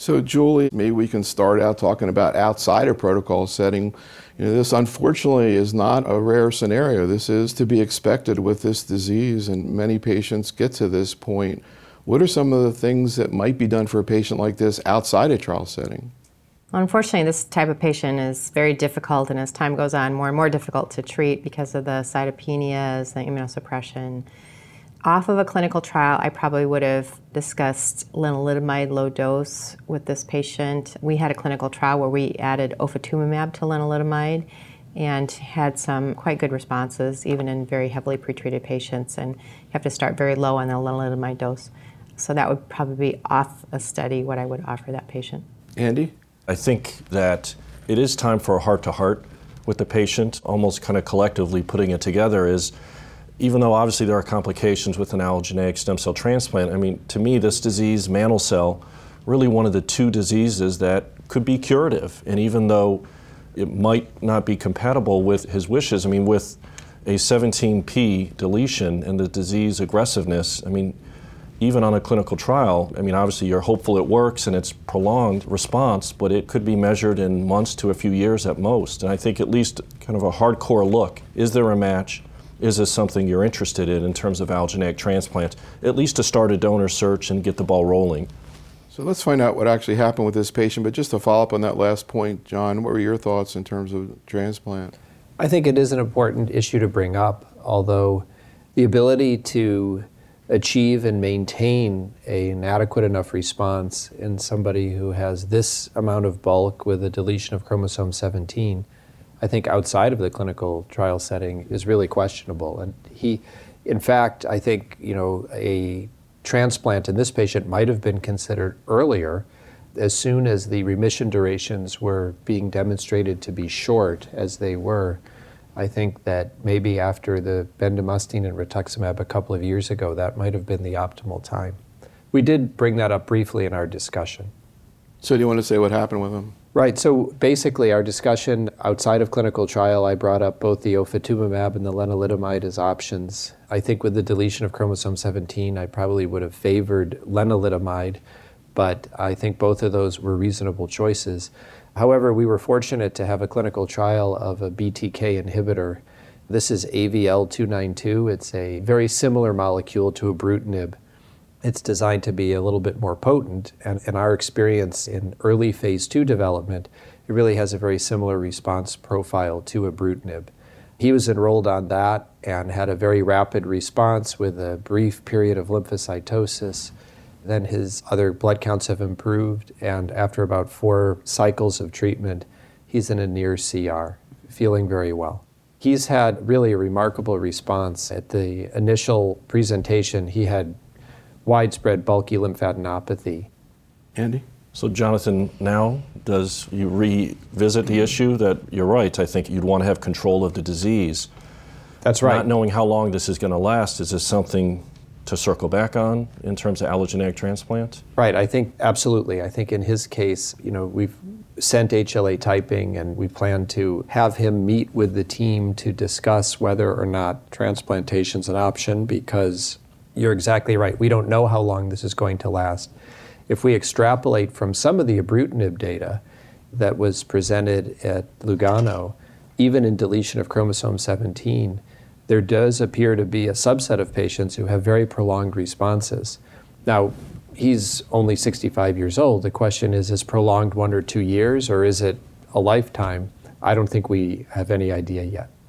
So Julie, maybe we can start out talking about outside of protocol setting. This unfortunately is not a rare scenario. This is to be expected with this disease, and many patients get to this point. What are some of the things that might be done for a patient like this outside a trial setting? Unfortunately, this type of patient is very difficult, and as time goes on, more and more difficult to treat because of the cytopenias, the immunosuppression. Off of a clinical trial, I probably would have discussed lenalidomide low dose with this patient. We had a clinical trial where we added ofatumumab to lenalidomide and had some quite good responses, even in very heavily pretreated patients, and you have to start very low on the lenalidomide dose. So that would probably be off a study what I would offer that patient. Andy? I think that it is time for a heart-to-heart with the patient, almost kind of collectively putting it together is, even though obviously there are complications with an allogeneic stem cell transplant, I mean, to me, this disease, mantle cell, really one of the two diseases that could be curative. And even though it might not be compatible with his wishes, I mean, with a 17p deletion and the disease aggressiveness, I mean, even on a clinical trial, I mean, obviously you're hopeful it works and it's prolonged response, but it could be measured in months to a few years at most. And I think at least kind of a hardcore look, is there a match? Is this something you're interested in terms of allogeneic transplant, at least to start a donor search and get the ball rolling? So let's find out what actually happened with this patient, but just to follow up on that last point, John, what were your thoughts in terms of transplant? I think it is an important issue to bring up, although the ability to achieve and maintain an adequate enough response in somebody who has this amount of bulk with a deletion of chromosome 17, I think outside of the clinical trial setting is really questionable. And in fact, I think, a transplant in this patient might have been considered earlier as soon as the remission durations were being demonstrated to be short as they were. I think that maybe after the bendamustine and rituximab a couple of years ago, that might have been the optimal time. We did bring that up briefly in our discussion. So do you want to say what happened with him? Right, so basically our discussion outside of clinical trial, I brought up both the ofatumumab and the lenalidomide as options. I think with the deletion of chromosome 17, I probably would have favored lenalidomide, but I think both of those were reasonable choices. However, we were fortunate to have a clinical trial of a BTK inhibitor. This is AVL-292. It's a very similar molecule to ibrutinib. It's designed to be a little bit more potent, and in our experience in early phase 2 development, it really has a very similar response profile to ibrutinib. He was enrolled on that and had a very rapid response with a brief period of lymphocytosis. Then his other blood counts have improved, and after about 4 cycles of treatment, he's in a near CR, feeling very well. He's had really a remarkable response. At the initial presentation, he had widespread bulky lymphadenopathy. Andy? So Jonathan, now does you revisit the issue that you're right, I think you'd want to have control of the disease. That's right. Not knowing how long this is going to last, is this something to circle back on in terms of allogeneic transplant? Right, I think absolutely. I think in his case, we've sent HLA typing and we plan to have him meet with the team to discuss whether or not transplantation's an option, because you're exactly right. We don't know how long this is going to last. If we extrapolate from some of the ibrutinib data that was presented at Lugano, even in deletion of chromosome 17, there does appear to be a subset of patients who have very prolonged responses. Now, he's only 65 years old. The question is prolonged 1 or 2 years, or is it a lifetime? I don't think we have any idea yet.